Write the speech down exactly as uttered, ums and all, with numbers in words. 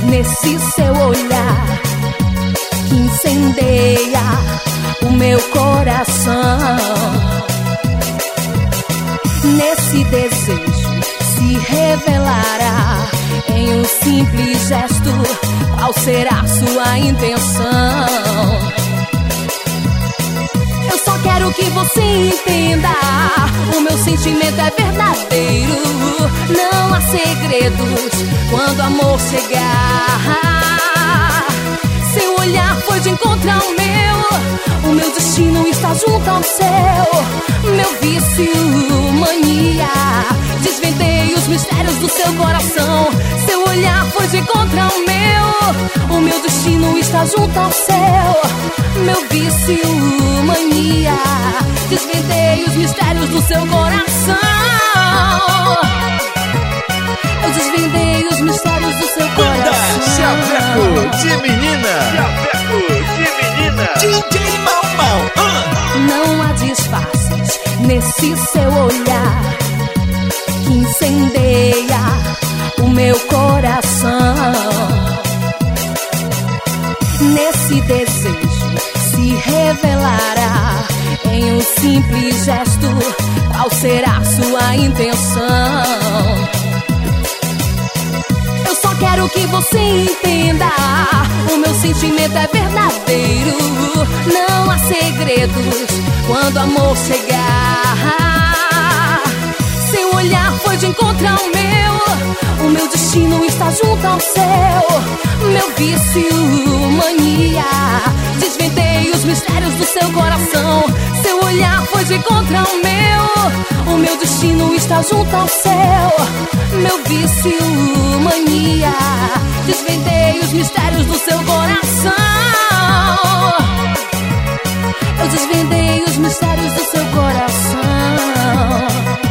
nesse seu olhar que incendeia o meu coração. Nesse desejo se revelará em um simples gesto qual será sua intenção. Eu só quero que você entenda, o meu sentimento é verdadeiro. Não há segredos quando o amor chegar. Seu olhar foi de encontro ao meu, o meu destino está junto ao seu. Meu vício, mania, desvendei os mistérios do seu coração. Seu olhar foi de encontro ao meu, o meu destino está junto ao seu. Meu vício, mania, desvendei os mistérios do seu coração. Eu desvendei os mistérios do seu coração. Chaveco de menina, Chaveco de menina, D J Mau Mau. uh. Não há disfarces nesse seu olhar que incendeia o meu coração. Nesse desejo se revelará em um simples gesto qual será sua intenção. Eu só quero que você entenda, o meu sentimento é verdadeiro. Não há segredos quando o amor chegar. Seu olhar foi de encontro ao meu, o meu destino está junto ao seu. Meu vício, mania, desvendei os mistérios do seu coração. Seu olhar foi de encontro ao meu, o meu destino está junto ao seu. Meu vício, mania, desvendei os mistérios do seu coração. Eu desvendei os mistérios do seu coração.